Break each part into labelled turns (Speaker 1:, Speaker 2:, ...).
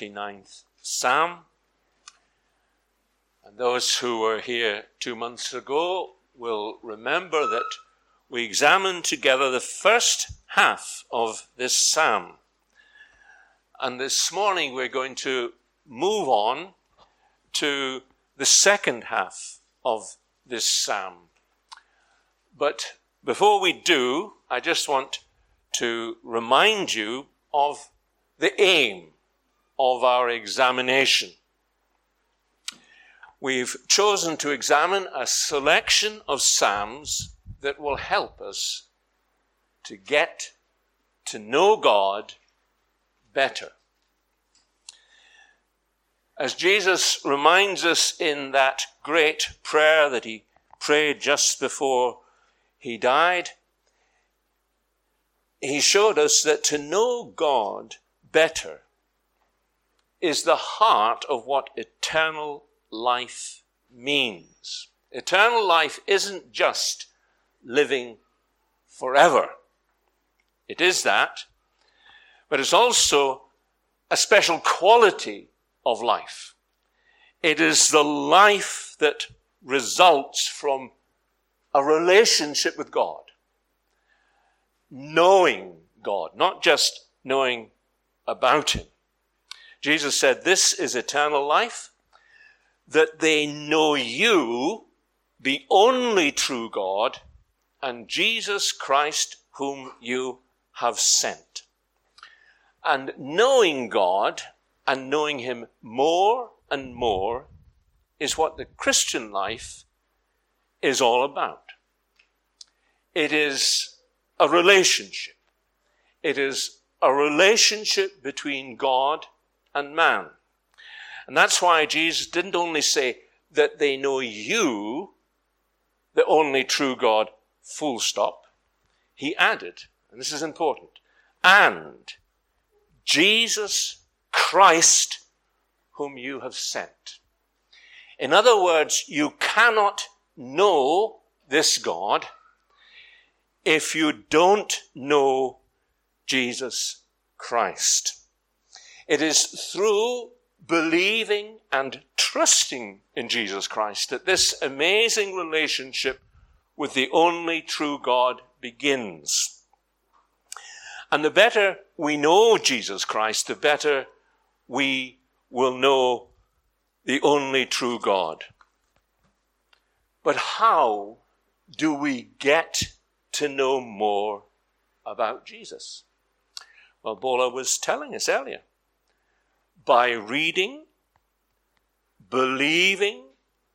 Speaker 1: 139th Psalm. And those who were here 2 months ago will remember that we examined together the first half of this psalm. And this morning we're going to move on to the second half of this psalm. But before we do, I just want to remind you of the aim of our examination. We've chosen to examine a selection of psalms that will help us to get to know God better. As Jesus reminds us in that great prayer that he prayed just before he died, he showed us that to know God better is the heart of what eternal life means. Eternal life isn't just living forever. It is that, but it's also a special quality of life. It is the life that results from a relationship with God. Knowing God, not just knowing about him. Jesus said, "This is eternal life, that they know you, the only true God, and Jesus Christ whom you have sent." And knowing God and knowing him more and more is what the Christian life is all about. It is a relationship. It is a relationship between God and man. And that's why Jesus didn't only say that they know you, the only true God, full stop. He added, and this is important, and Jesus Christ whom you have sent. In other words, you cannot know this God if you don't know Jesus Christ. It is through believing and trusting in Jesus Christ that this amazing relationship with the only true God begins. And the better we know Jesus Christ, the better we will know the only true God. But how do we get to know more about Jesus? Well, Bola was telling us earlier. By reading, believing,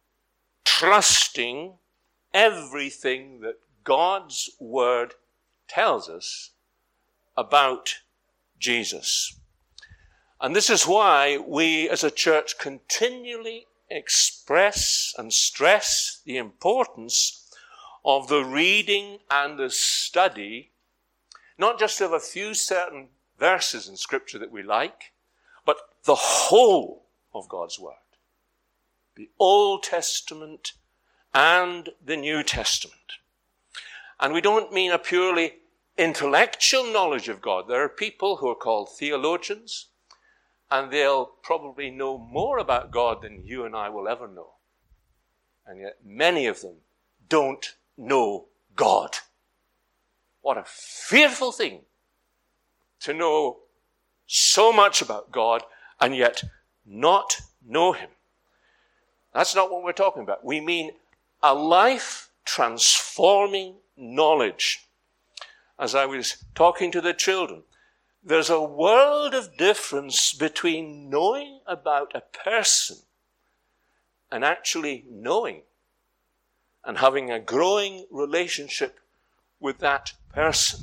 Speaker 1: trusting everything that God's word tells us about Jesus. And this is why we as a church continually express and stress the importance of the reading and the study, not just of a few certain verses in Scripture that we like, but the whole of God's Word. The Old Testament and the New Testament. And we don't mean a purely intellectual knowledge of God. There are people who are called theologians, and they'll probably know more about God than you and I will ever know. And yet many of them don't know God. What a fearful thing to know so much about God and yet not know him. That's not what we're talking about. We mean a life-transforming knowledge. As I was talking to the children, there's a world of difference between knowing about a person and actually knowing and having a growing relationship with that person.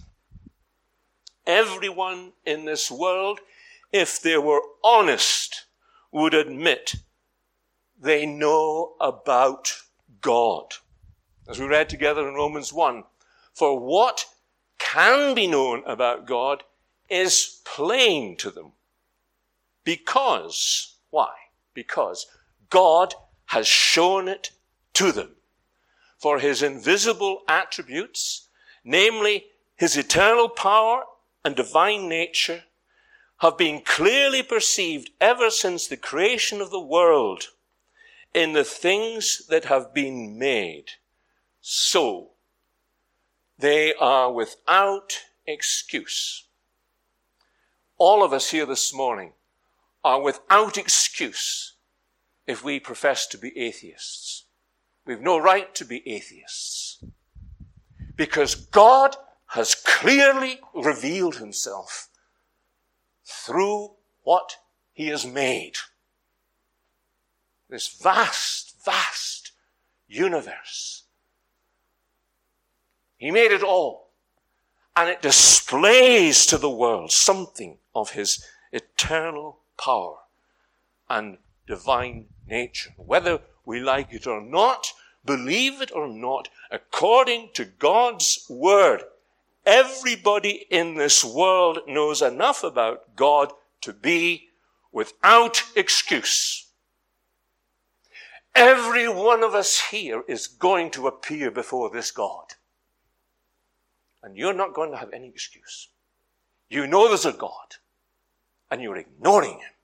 Speaker 1: Everyone in this world, if they were honest, would admit they know about God. As we read together in Romans 1, for what can be known about God is plain to them. Because, why? Because God has shown it to them. For his invisible attributes, namely his eternal power and divine nature, have been clearly perceived ever since the creation of the world in the things that have been made. So they are without excuse. All of us here this morning are without excuse if we profess to be atheists. We've no right to be atheists, because God has clearly revealed himself through what he has made. This vast, vast universe. He made it all. And it displays to the world something of his eternal power and divine nature. Whether we like it or not, believe it or not, according to God's word, everybody in this world knows enough about God to be without excuse. Every one of us here is going to appear before this God. And you're not going to have any excuse. You know there's a God, and you're ignoring him.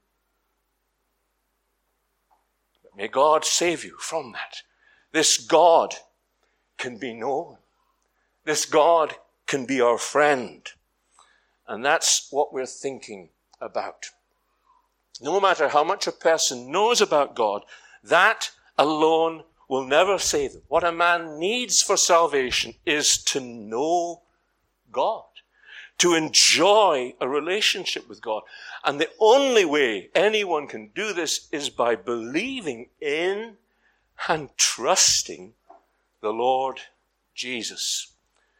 Speaker 1: But may God save you from that. This God can be known. This God can be our friend. And that's what we're thinking about. No matter how much a person knows about God, that alone will never save them. What a man needs for salvation is to know God, to enjoy a relationship with God. And the only way anyone can do this is by believing in and trusting the Lord Jesus.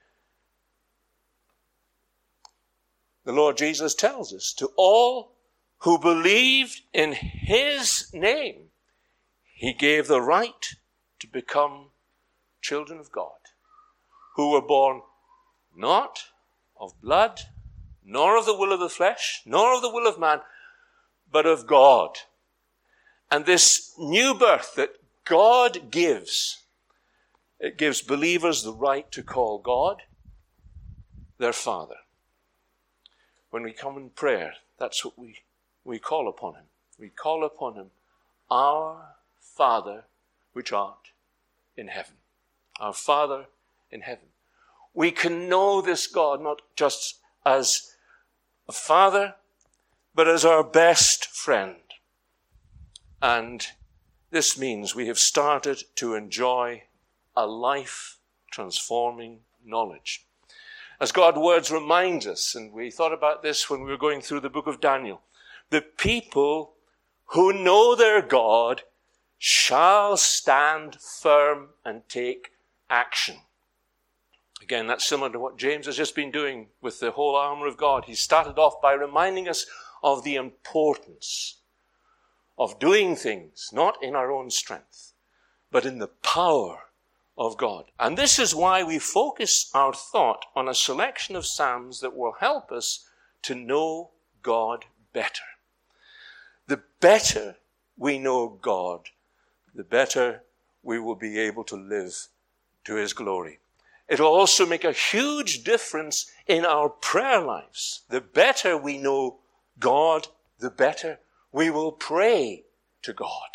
Speaker 1: The Lord Jesus tells us, to all who believed in his name, he gave the right to become children of God, who were born not of blood, nor of the will of the flesh, nor of the will of man, but of God. And this new birth that God gives, it gives believers the right to call God their Father. When we come in prayer, that's what we call upon him. We call upon him, our Father, which art in heaven. Our Father in heaven. We can know this God not just as a father, but as our best friend. And this means we have started to enjoy a life-transforming knowledge. As God's words remind us, and we thought about this when we were going through the book of Daniel, the people who know their God shall stand firm and take action. Again, that's similar to what James has just been doing with the whole armor of God. He started off by reminding us of the importance of doing things, not in our own strength, but in the power of God. And this is why we focus our thought on a selection of Psalms that will help us to know God better. The better we know God, the better we will be able to live to his glory. It'll also make a huge difference in our prayer lives. The better we know God, the better we will pray to God.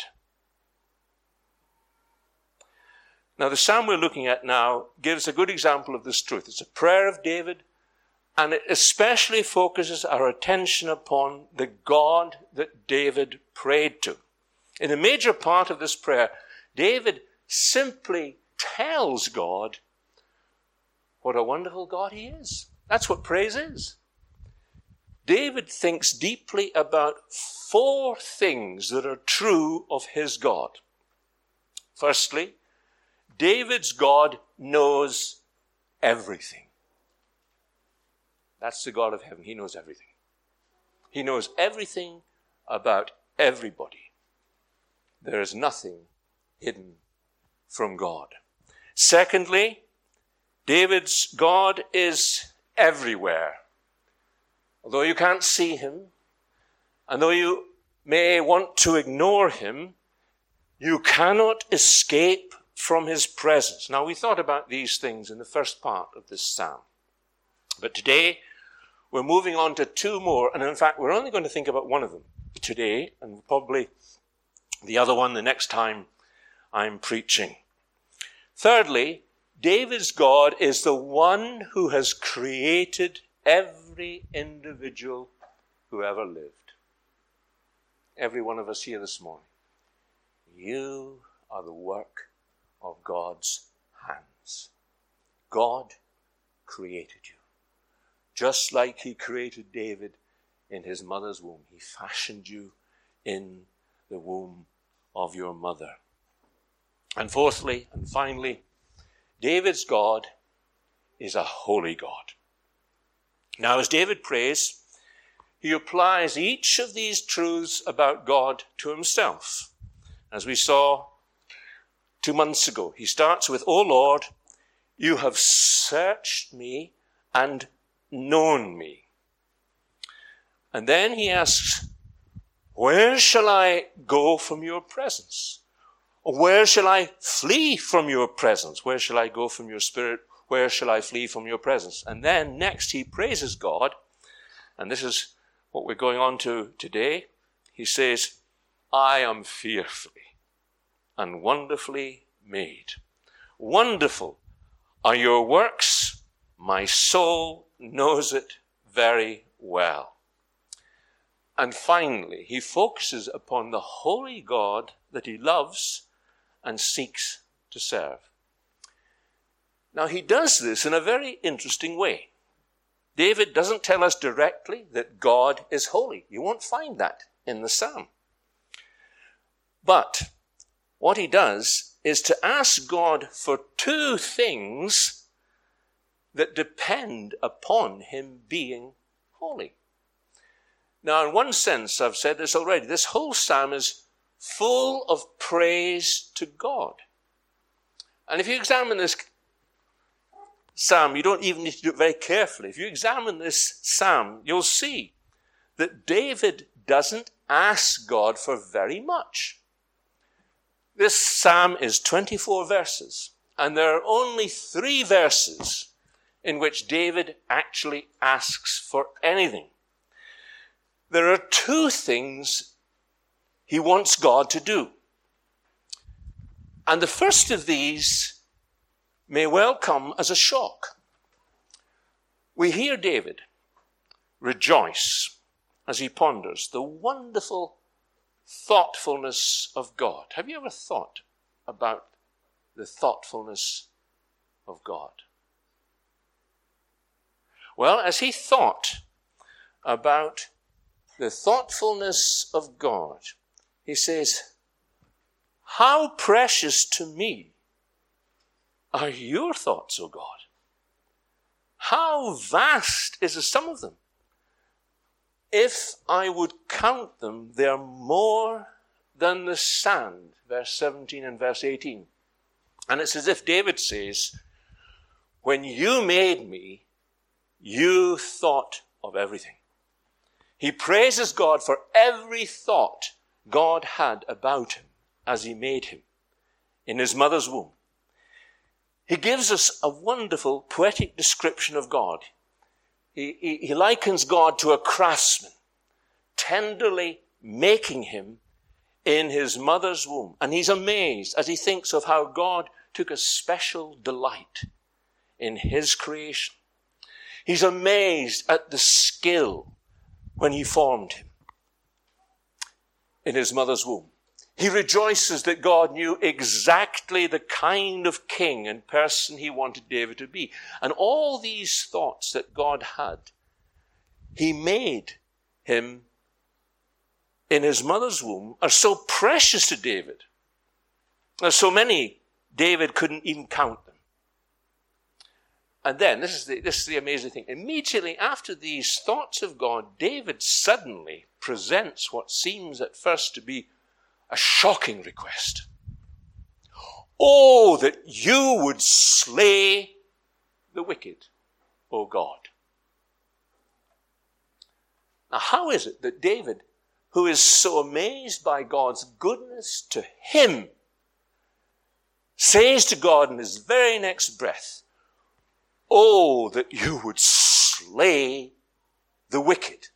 Speaker 1: Now, the psalm we're looking at now gives a good example of this truth. It's a prayer of David, and it especially focuses our attention upon the God that David prayed to. In a major part of this prayer, David simply tells God what a wonderful God he is. That's what praise is. David thinks deeply about 4 things that are true of his God. Firstly, David's God knows everything. That's the God of heaven. He knows everything. He knows everything about everybody. There is nothing hidden from God. Secondly, David's God is everywhere. Although you can't see him, and though you may want to ignore him, you cannot escape from his presence. Now, we thought about these things in the first part of this psalm. But today, We're moving on to two more, and in fact, we're only going to think about one of them today, and probably the other one the next time I'm preaching. Thirdly, David's God is the one who has created every individual who ever lived. Every one of us here this morning. You are the work of God's hands. God created you. Just like he created David in his mother's womb. He fashioned you in the womb of your mother. And fourthly and finally, David's God is a holy God. Now, as David prays, he applies each of these truths about God to himself. As we saw 2 months ago, he starts with, O Lord, you have searched me and known me. And then he asks, where shall I go from your presence? Or where shall I flee from your presence? Where shall I go from your spirit? Where shall I flee from your presence? And then next he praises God, and this is what we're going on to today. He says, I am fearfully and wonderfully made. Wonderful are your works. My soul knows it very well. And finally, he focuses upon the holy God that he loves and seeks to serve. Now, he does this in a very interesting way. David doesn't tell us directly that God is holy. You won't find that in the psalm. But what he does is to ask God for two things that depend upon him being holy. Now, in one sense, I've said this already, this whole psalm is full of praise to God. And if you examine this psalm, you don't even need to do it very carefully. If you examine this psalm, you'll see that David doesn't ask God for very much. This psalm is 24 verses, and there are only 3 verses in which David actually asks for anything. There are 2 things he wants God to do. And the first of these may well come as a shock. We hear David rejoice as he ponders the wonderful thoughtfulness of God. Have you ever thought about the thoughtfulness of God? Well, as he thought about the thoughtfulness of God, he says, how precious to me are your thoughts, O God? How vast is the sum of them? If I would count them, they are more than the sand. Verse 17 and verse 18. And it's as if David says, when you made me, you thought of everything. He praises God for every thought God had about him as he made him in his mother's womb. He gives us a wonderful poetic description of God. He likens God to a craftsman, tenderly making him in his mother's womb. And he's amazed as he thinks of how God took a special delight in his creation. He's amazed at the skill when he formed him in his mother's womb. He rejoices that God knew exactly the kind of king and person he wanted David to be. And all these thoughts that God had, he made him in his mother's womb, are so precious to David. There's so many, David couldn't even count them. And then, this is the amazing thing. Immediately after these thoughts of God, David suddenly presents what seems at first to be a shocking request. Oh, that you would slay the wicked, O God. Now, how is it that David, who is so amazed by God's goodness to him, says to God in his very next breath, oh, that you would slay the wicked?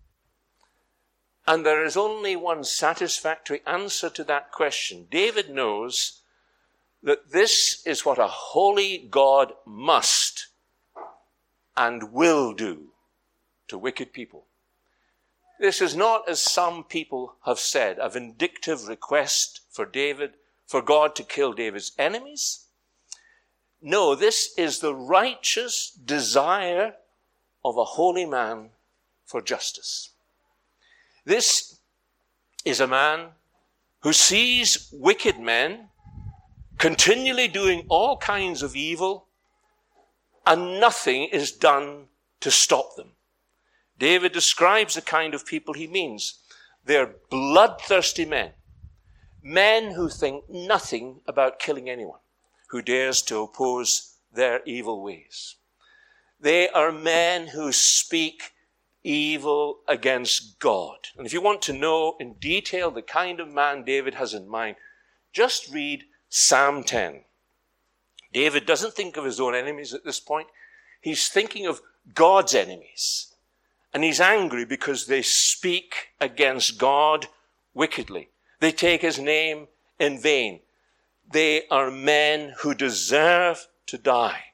Speaker 1: And there is only one satisfactory answer to that question. David knows that this is what a holy God must and will do to wicked people. This is not, as some people have said, a vindictive request for David, for God to kill David's enemies. No, this is the righteous desire of a holy man for justice. This is a man who sees wicked men continually doing all kinds of evil, and nothing is done to stop them. David describes the kind of people he means. They're bloodthirsty men. Men who think nothing about killing anyone who dares to oppose their evil ways. They are men who speak evil against God. And if you want to know in detail the kind of man David has in mind, just read Psalm 10. David doesn't think of his own enemies at this point. He's thinking of God's enemies. And he's angry because they speak against God wickedly. They take his name in vain. They are men who deserve to die.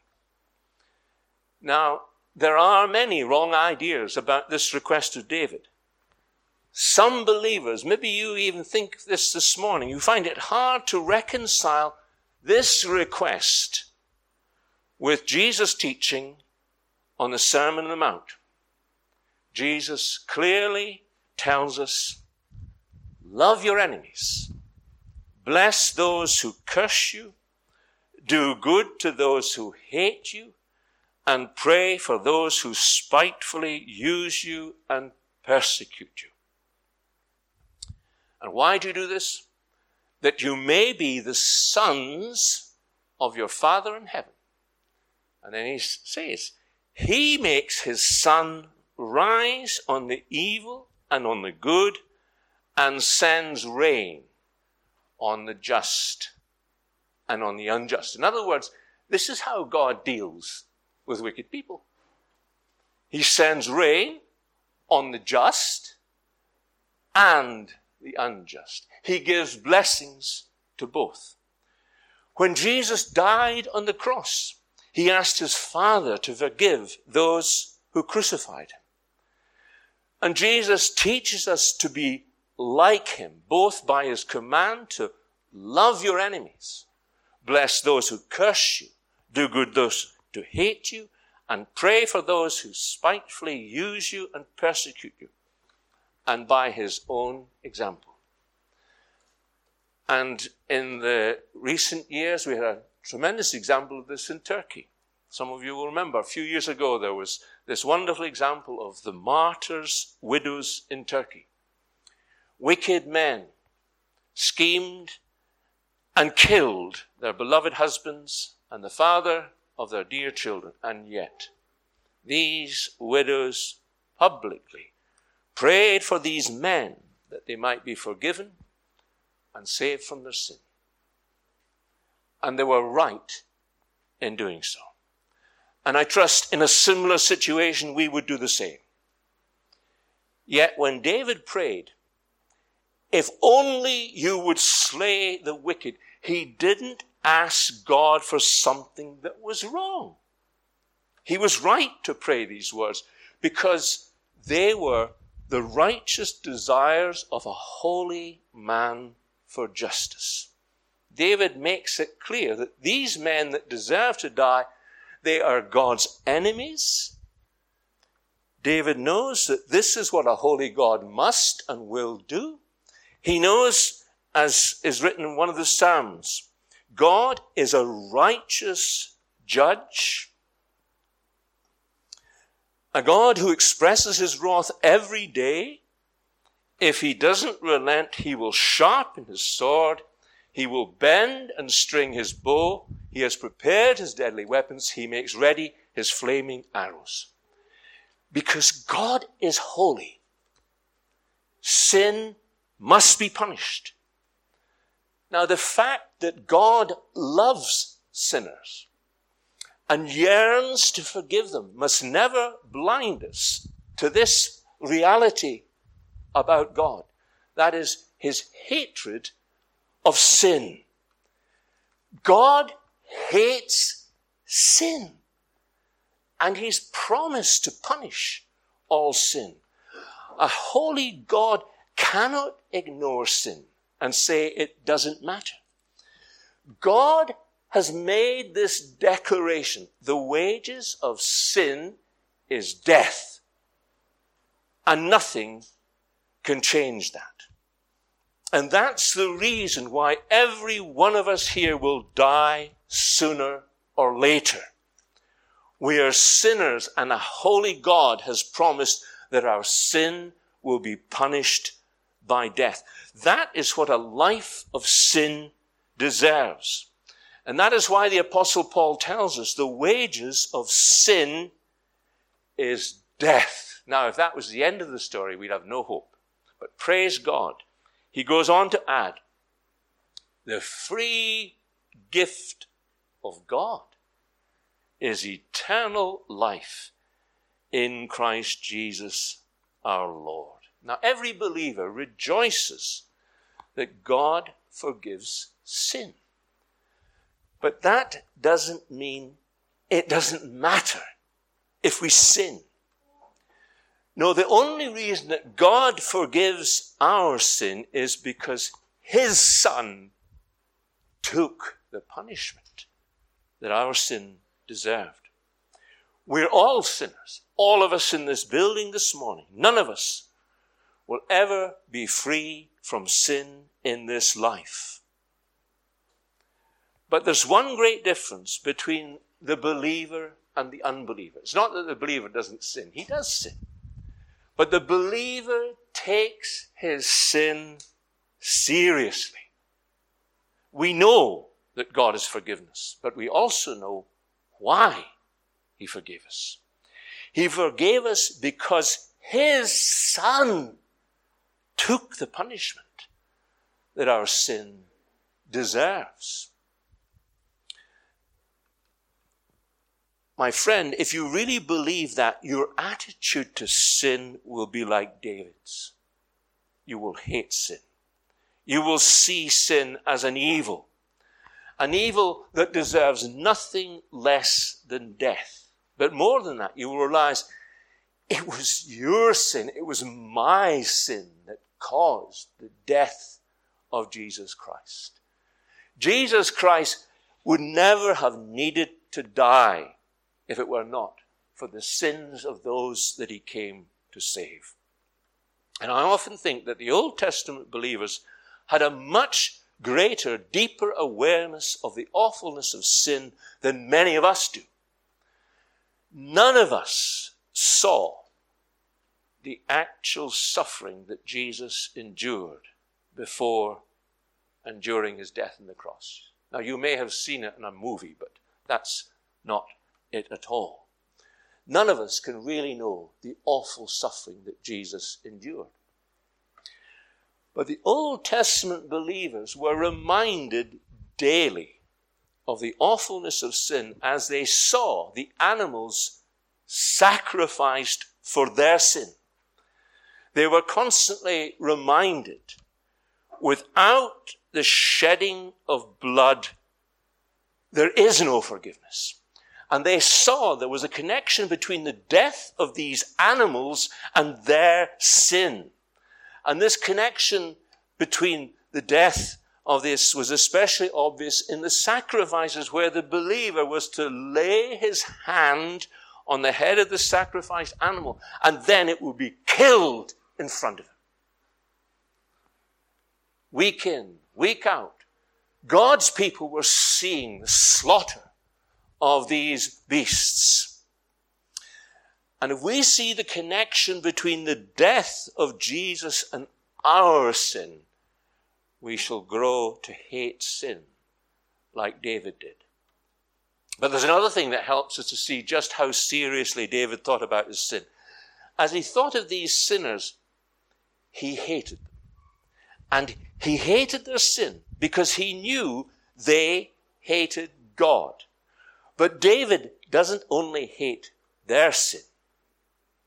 Speaker 1: Now, there are many wrong ideas about this request of David. Some believers, maybe you even think this morning, you find it hard to reconcile this request with Jesus' teaching on the Sermon on the Mount. Jesus clearly tells us, love your enemies, bless those who curse you, do good to those who hate you, and pray for those who spitefully use you and persecute you. And why do you do this? That you may be the sons of your Father in heaven. And then he says, he makes his sun rise on the evil and on the good, and sends rain on the just and on the unjust. In other words, this is how God deals with wicked people. He sends rain on the just and the unjust. He gives blessings to both. When Jesus died on the cross, he asked his Father to forgive those who crucified him. And Jesus teaches us to be like him, both by his command to love your enemies, bless those who curse you, do good those who hate you, and pray for those who spitefully use you and persecute you, and by his own example. And in the recent years, we had a tremendous example of this in Turkey. Some of you will remember, a few years ago, there was this wonderful example of the martyrs' widows in Turkey. Wicked men schemed and killed their beloved husbands and the father of their dear children. And yet, these widows publicly prayed for these men that they might be forgiven and saved from their sin. And they were right in doing so. And I trust in a similar situation we would do the same. Yet when David prayed, if only you would slay the wicked, he didn't ask God for something that was wrong. He was right to pray these words because they were the righteous desires of a holy man for justice. David makes it clear that these men that deserve to die, they are God's enemies. David knows that this is what a holy God must and will do. He knows, as is written in one of the Psalms, God is a righteous judge, a God who expresses his wrath every day. If he doesn't relent, he will sharpen his sword, he will bend and string his bow. He has prepared his deadly weapons. He makes ready his flaming arrows. Because God is holy, sin must be punished. Now, the fact that God loves sinners and yearns to forgive them must never blind us to this reality about God. That is his hatred of sin. God hates sin. And he's promised to punish all sin. A holy God cannot ignore sin and say it doesn't matter. God has made this declaration. The wages of sin is death. And nothing can change that. And that's the reason why every one of us here will die sooner or later. We are sinners, and a holy God has promised that our sin will be punished by death. That is what a life of sin deserves. And that is why the Apostle Paul tells us the wages of sin is death. Now, if that was the end of the story, we'd have no hope. But praise God, he goes on to add, the free gift of God is eternal life in Christ Jesus our Lord. Now, every believer rejoices that God forgives sin. But that doesn't mean it doesn't matter if we sin. No, the only reason that God forgives our sin is because his Son took the punishment that our sin deserved. We're all sinners. All of us in this building this morning. None of us will ever be free from sin in this life. But there's one great difference between the believer and the unbeliever. It's not that the believer doesn't sin. He does sin. But the believer takes his sin seriously. We know that God has forgiven us, but we also know why he forgave us. He forgave us because his Son took the punishment that our sin deserves. My friend, if you really believe that, your attitude to sin will be like David's. You will hate sin. You will see sin as an evil that deserves nothing less than death. But more than that, you will realize it was your sin, it was my sin that caused the death of Jesus Christ. Jesus Christ would never have needed to die if it were not for the sins of those that he came to save. And I often think that the Old Testament believers had a much greater, deeper awareness of the awfulness of sin than many of us do. None of us saw the actual suffering that Jesus endured before and during his death on the cross. Now, you may have seen it in a movie, but that's not it at all. None of us can really know the awful suffering that Jesus endured. But the Old Testament believers were reminded daily of the awfulness of sin as they saw the animals sacrificed for their sin. They were constantly reminded, without the shedding of blood, there is no forgiveness. And they saw there was a connection between the death of these animals and their sin. And this connection between the death of this was especially obvious in the sacrifices where the believer was to lay his hand on the head of the sacrificed animal and then it would be killed in front of him. Week in, week out, God's people were seeing the slaughter of these beasts. And if we see the connection between the death of Jesus and our sin, we shall grow to hate sin like David did. But there's another thing that helps us to see just how seriously David thought about his sin. As he thought of these sinners, he hated them. And he hated their sin because he knew they hated God. But David doesn't only hate their sin.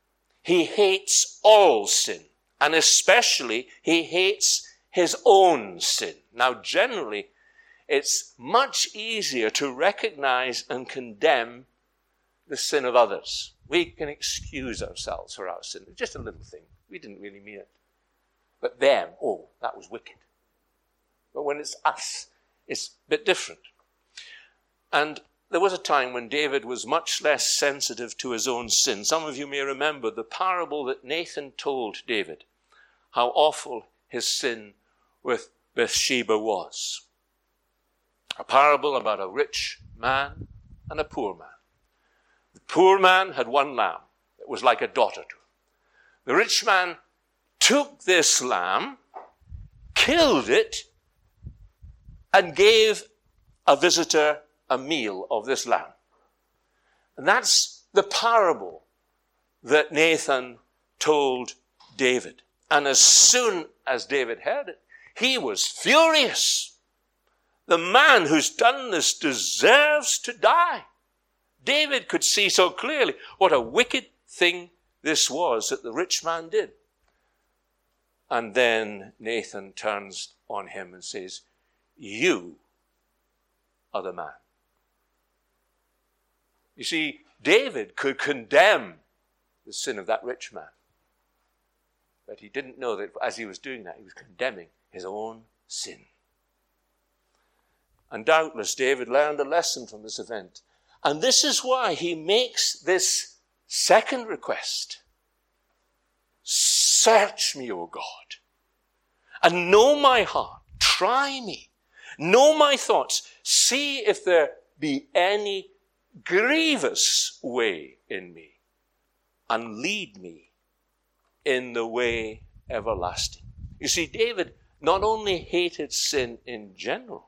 Speaker 1: he hates all sin, and especially he hates his own sin. Now, generally, it's much easier to recognize and condemn the sin of others. We can excuse ourselves for our sin. It's just a little thing. We didn't really mean it. But them, oh, that was wicked. But when it's us, it's a bit different. And there was a time when David was much less sensitive to his own sin. Some of you may remember the parable that Nathan told David, how awful his sin with Bathsheba was. A parable about a rich man and a poor man. The poor man had one lamb that was like a daughter to him. The rich man took this lamb, killed it, and gave a visitor a meal of this lamb. And that's the parable that Nathan told David. And as soon as David heard it, he was furious. The man who's done this deserves to die. David could see so clearly what a wicked thing this was that the rich man did. And then Nathan turns on him and says, you are the man. You see, David could condemn the sin of that rich man. But he didn't know that as he was doing that, he was condemning his own sin. And doubtless David learned a lesson from this event. And this is why he makes this second request. Search me, O God, and know my heart. Try me. Know my thoughts. See if there be any grievous way in me, and lead me in the way everlasting. You see, David not only hated sin in general,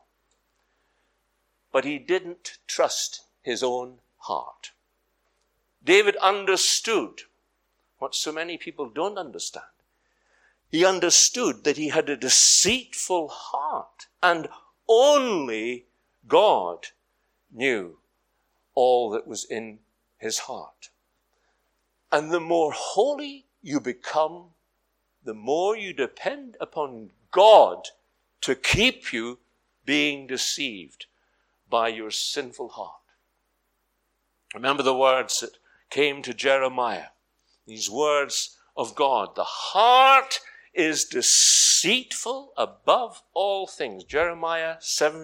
Speaker 1: but he didn't trust his own heart. David understood what so many people don't understand. He understood that he had a deceitful heart, and only God knew all that was in his heart. And the more holy you become, the more you depend upon God to keep you being deceived by your sinful heart. Remember the words that came to Jeremiah, these words of God. The heart is deceitful above all things. Jeremiah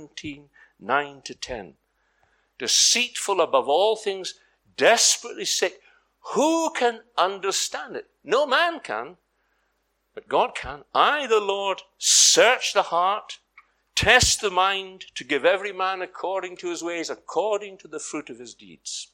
Speaker 1: 17:9-10. Deceitful above all things, desperately sick. Who can understand it? No man can, but God can. I, the Lord, search the heart, test the mind, to give every man according to his ways, according to the fruit of his deeds.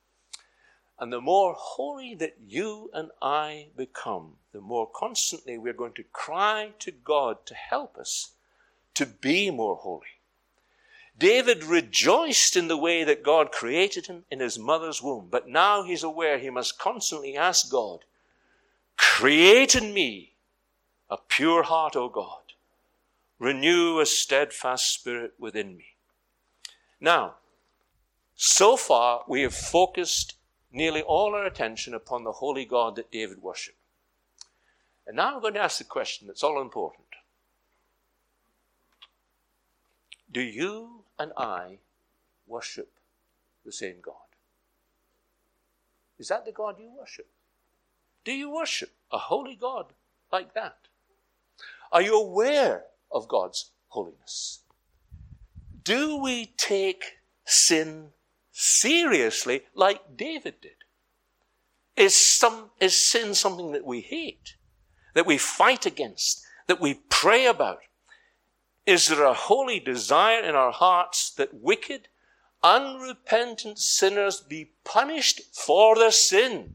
Speaker 1: And the more holy that you and I become, the more constantly we're going to cry to God to help us to be more holy. David rejoiced in the way that God created him in his mother's womb, but now he's aware he must constantly ask God, create in me a pure heart, O God. Renew a steadfast spirit within me. Now, so far we have focused nearly all our attention upon the holy God that David worshipped. And now I'm going to ask the question that's all important. Do you and I worship the same God? Is that the God you worship? Do you worship a holy God like that? Are you aware of God's holiness? Do we take sin seriously like David did? Is sin something that we hate, that we fight against, that we pray about? Is there a holy desire in our hearts that wicked, unrepentant sinners be punished for their sin?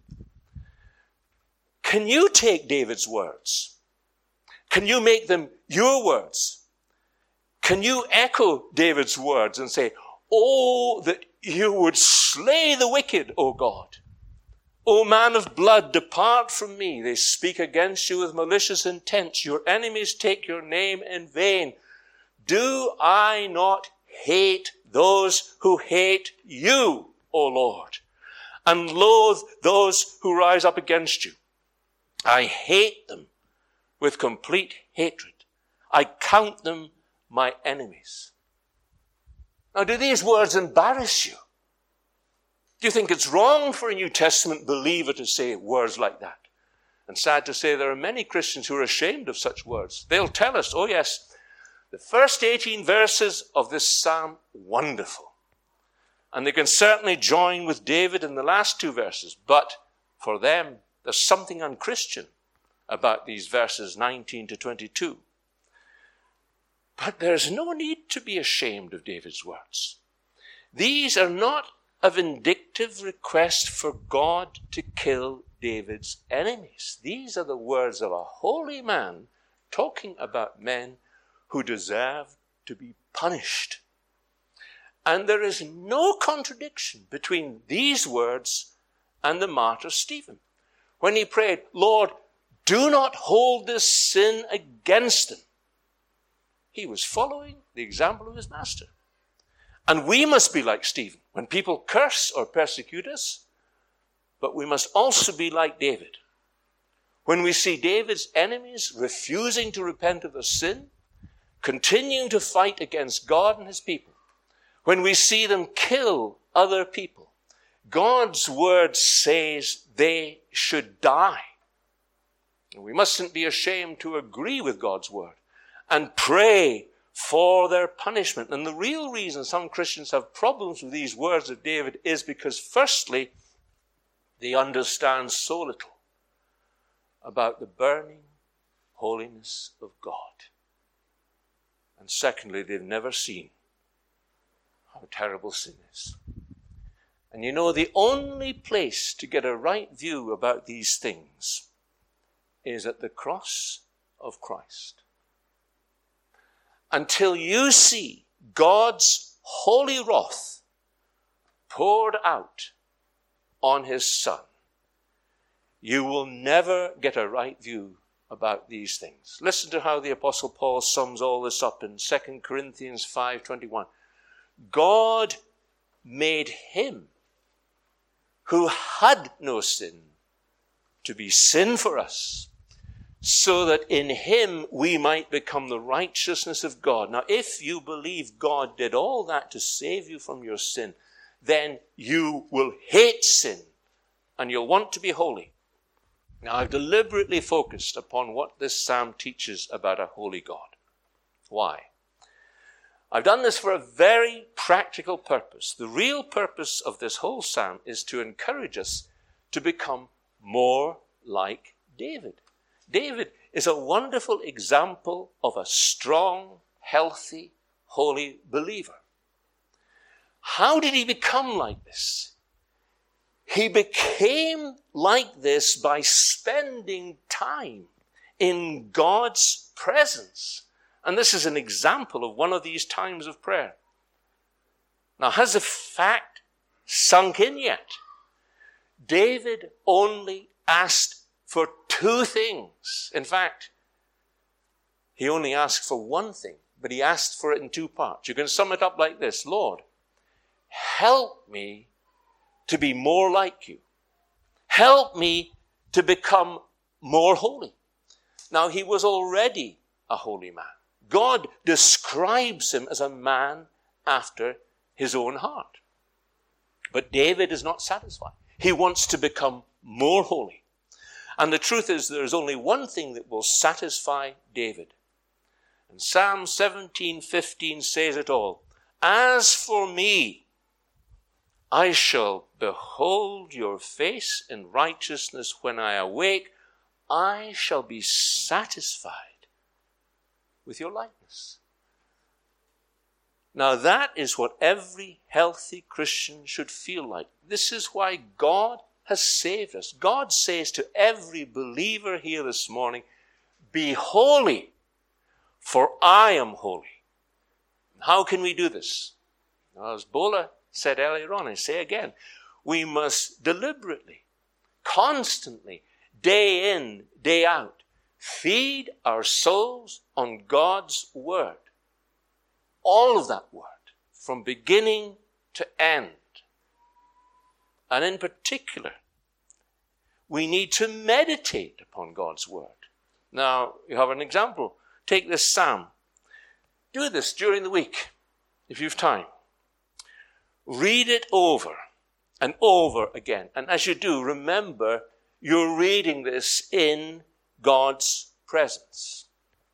Speaker 1: Can you take David's words? Can you make them your words? Can you echo David's words and say, oh, that you would slay the wicked, O God. O man of blood, depart from me. They speak against you with malicious intent. Your enemies take your name in vain. Do I not hate those who hate you, O Lord, and loathe those who rise up against you? I hate them with complete hatred. I count them my enemies. Now, do these words embarrass you? Do you think it's wrong for a New Testament believer to say words like that? And sad to say, there are many Christians who are ashamed of such words. They'll tell us, oh yes, the first 18 verses of this psalm, wonderful. And they can certainly join with David in the last 2 verses. But for them, there's something unchristian about these verses 19 to 22. But there's no need to be ashamed of David's words. These are not a vindictive request for God to kill David's enemies. These are the words of a holy man talking about men who deserve to be punished. And there is no contradiction between these words and the martyr Stephen, when he prayed, Lord, do not hold this sin against them. He was following the example of his master. And we must be like Stephen. When people curse or persecute us, but we must also be like David. When we see David's enemies refusing to repent of their sin, continuing to fight against God and his people, when we see them kill other people, God's word says they should die. And we mustn't be ashamed to agree with God's word and pray for their punishment. And the real reason some Christians have problems with these words of David is because, firstly, they understand so little about the burning holiness of God. And secondly, they've never seen how terrible sin is. And you know, the only place to get a right view about these things is at the cross of Christ. Until you see God's holy wrath poured out on his Son, you will never get a right view about these things. Listen to how the Apostle Paul sums all this up in 2 Corinthians 5:21. God made him who had no sin to be sin for us, so that in him we might become the righteousness of God. Now, if you believe God did all that to save you from your sin, then you will hate sin and you'll want to be holy. Now, I've deliberately focused upon what this psalm teaches about a holy God. Why? I've done this for a very practical purpose. The real purpose of this whole psalm is to encourage us to become more like David. David is a wonderful example of a strong, healthy, holy believer. How did he become like this? He became like this by spending time in God's presence. And this is an example of one of these times of prayer. Now, has the fact sunk in yet? David only asked for 2 things. In fact, he only asked for 1 thing, but he asked for it in 2 parts. You can sum it up like this: Lord, help me to be more like you. Help me to become more holy. Now, he was already a holy man. God describes him as a man after his own heart. But David is not satisfied. He wants to become more holy. And the truth is, there is only one thing that will satisfy David. And Psalm 17:15 says it all. As for me, I shall behold your face in righteousness when I awake. I shall be satisfied with your likeness. Now that is what every healthy Christian should feel like. This is why God has saved us. God says to every believer here this morning, be holy, for I am holy. How can we do this? Now, as Bola said earlier on, I say again, we must deliberately, constantly, day in, day out, feed our souls on God's word. All of that word, from beginning to end. And in particular, we need to meditate upon God's word. Now, you have an example. Take this psalm. Do this during the week, if you have time. Read it over and over again. And as you do, remember you're reading this in God's presence.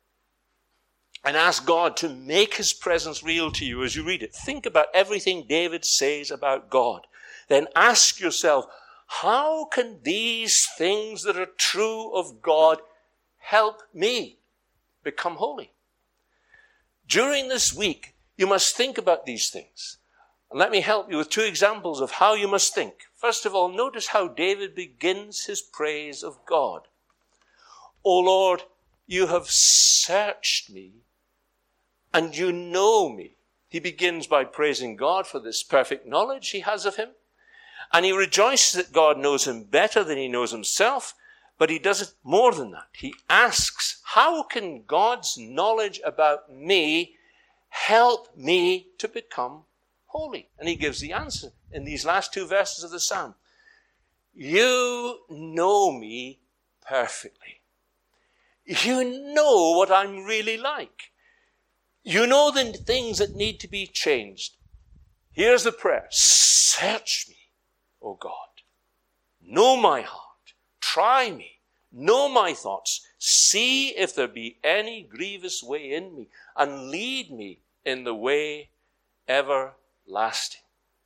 Speaker 1: And ask God to make his presence real to you as you read it. Think about everything David says about God. Then ask yourself, how can these things that are true of God help me become holy? During this week, you must think about these things. And let me help you with 2 examples of how you must think. First of all, notice how David begins his praise of God. O Lord, you have searched me, and you know me. He begins by praising God for this perfect knowledge he has of him. And he rejoices that God knows him better than he knows himself. But he does it more than that. He asks, how can God's knowledge about me help me to become holy? And he gives the answer in these last 2 verses of the psalm. You know me perfectly. You know what I'm really like. You know the things that need to be changed. Here's the prayer. Search me, O God. Know my heart. Try me. Know my thoughts. See if there be any grievous way in me, and lead me in the way everlasting.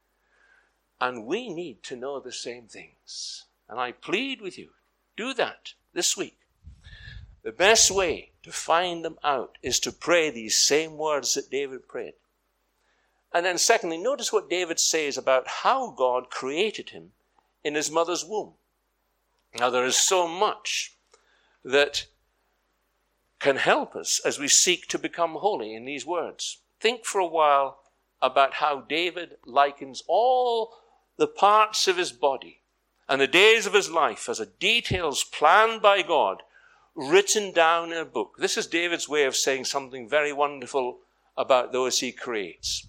Speaker 1: And we need to know the same things. And I plead with you, do that this week. The best way to find them out is to pray these same words that David prayed. And then secondly, notice what David says about how God created him in his mother's womb. Now, there is so much that can help us as we seek to become holy in these words. Think for a while about how David likens all the parts of his body and the days of his life as a details planned by God, written down in a book. This is David's way of saying something very wonderful about those he creates.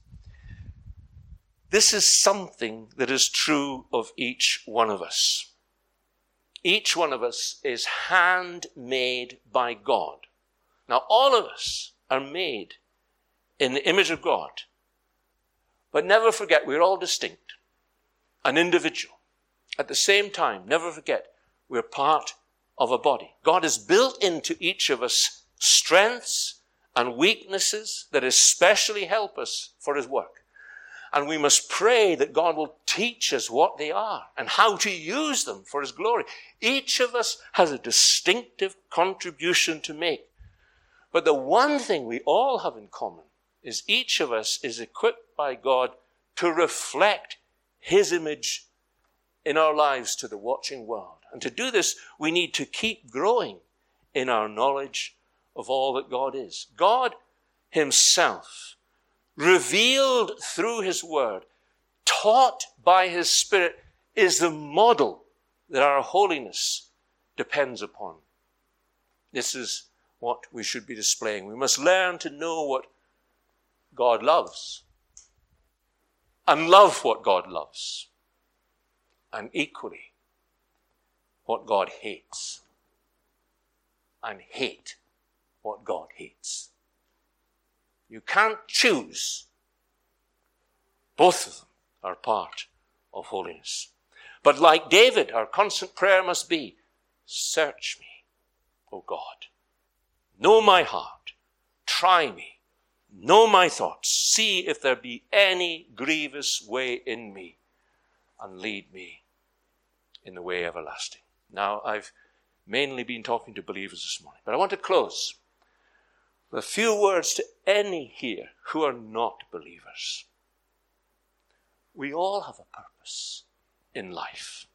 Speaker 1: This is something that is true of each one of us. Each one of us is handmade by God. Now, all of us are made in the image of God. But never forget, we're all distinct and individual. At the same time, never forget, we're part of a body. God has built into each of us strengths and weaknesses that especially help us for his work. And we must pray that God will teach us what they are and how to use them for his glory. Each of us has a distinctive contribution to make. But the one thing we all have in common is each of us is equipped by God to reflect his image in our lives to the watching world. And to do this, we need to keep growing in our knowledge of all that God is. God himself, revealed through his word, taught by his Spirit, is the model that our holiness depends upon. This is what we should be displaying. We must learn to know what God loves and love what God loves, and equally what God hates and hate what God hates. You can't choose. Both of them are part of holiness. But like David, our constant prayer must be, search me, O God. Know my heart. Try me. Know my thoughts. See if there be any grievous way in me, and lead me in the way everlasting. Now, I've mainly been talking to believers this morning, but I want to close with a few words to any here who are not believers. We all have a purpose in life.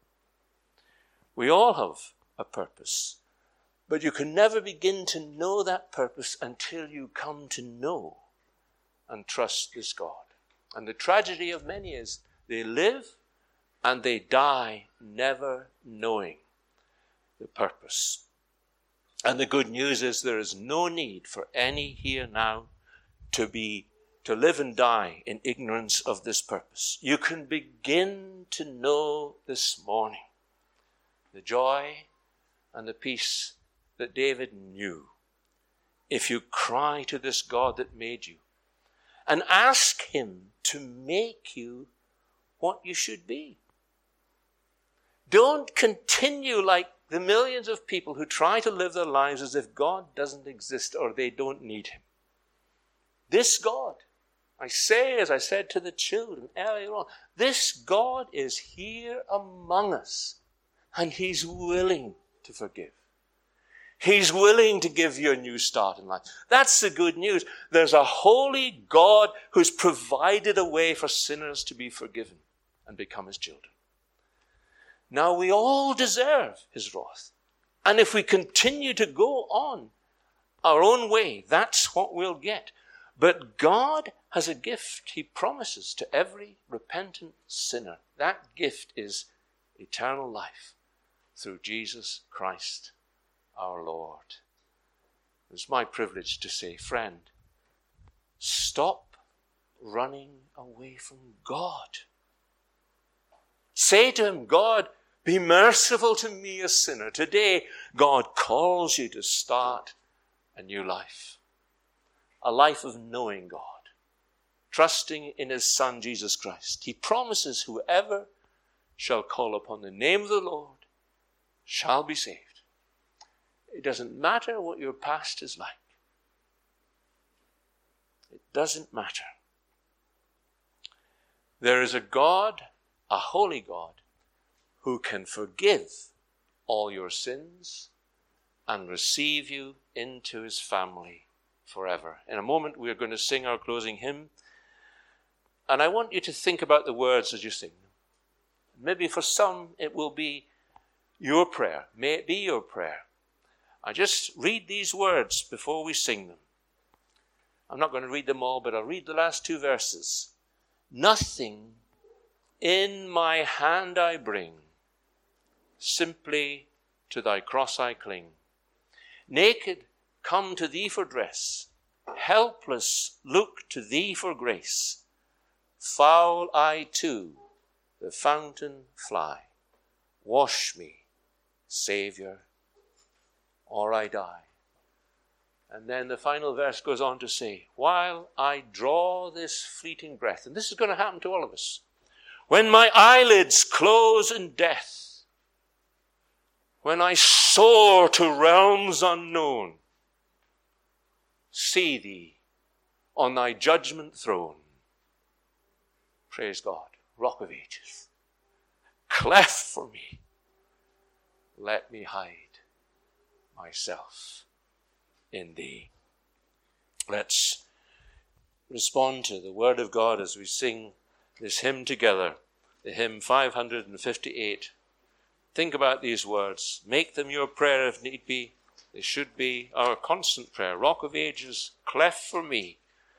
Speaker 1: We all have a purpose, but you can never begin to know that purpose until you come to know and trust this God. And the tragedy of many is they live and they die never knowing the purpose. And the good news is there is no need for any here now to live and die in ignorance of this purpose. You can begin to know this morning the joy and the peace that David knew if you cry to this God that made you and ask him to make you what you should be. Don't continue like the millions of people who try to live their lives as if God doesn't exist or they don't need him. This God, I say, as I said to the children earlier on, this God is here among us, and he's willing to forgive. He's willing to give you a new start in life. That's the good news. There's a holy God who's provided a way for sinners to be forgiven and become his children. Now we all deserve his wrath. And if we continue to go on our own way, that's what we'll get. But God has a gift he promises to every repentant sinner. That gift is eternal life through Jesus Christ our Lord. It's my privilege to say, friend, stop running away from God. Say to him, God, be merciful to me, a sinner. Today, God calls you to start a new life. A life of knowing God, trusting in his Son, Jesus Christ. He promises whoever shall call upon the name of the Lord shall be saved. It doesn't matter what your past is like. It doesn't matter. There is a God, a holy God, who can forgive all your sins and receive you into his family forever. In a moment, we're going to sing our closing hymn. And I want you to think about the words as you sing them. Maybe for some, it will be your prayer. May it be your prayer. I just read these words before we sing them. I'm not going to read them all, but I'll read the last two verses. Nothing in my hand I bring, simply to thy cross I cling. Naked, come to thee for dress, helpless, look to thee for grace. Foul I to the fountain fly. Wash me, Savior, or I die. And then the final verse goes on to say, while I draw this fleeting breath, and this is going to happen to all of us, when my eyelids close in death, when I soar to realms unknown, see thee on thy judgment throne. Praise God, Rock of Ages, cleft for me, let me hide myself in thee. Let's respond to the word of God as we sing this hymn together, the hymn 558. Think about these words. Make them your prayer if need be. They should be our constant prayer. Rock of Ages, cleft for me,